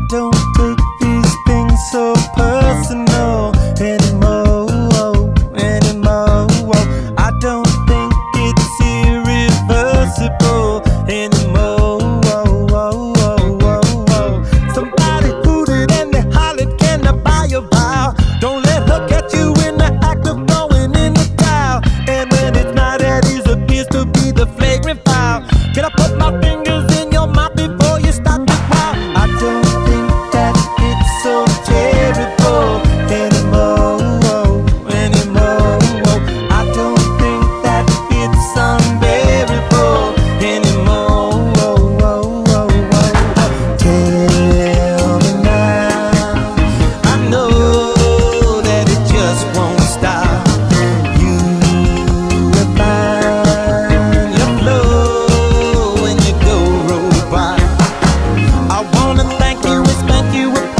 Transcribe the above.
don't take these things so personal anymore, anymore. I don't think it's irreversible anymore. Somebody hooted and they hollered, "Can I buy your vow?" Don't let her catch you in the act of throwing in the towel. And when it's not at ease, appears to be the flagrant foul. Can I put my fingers in your mouth before you start to cry? I don't think that it's so terrible anymore, anymore. I don't think that it's unbearable anymore. Tell me now, I know that it just won't stop. You will find your flow when you go robot. I wanna thank you and spank you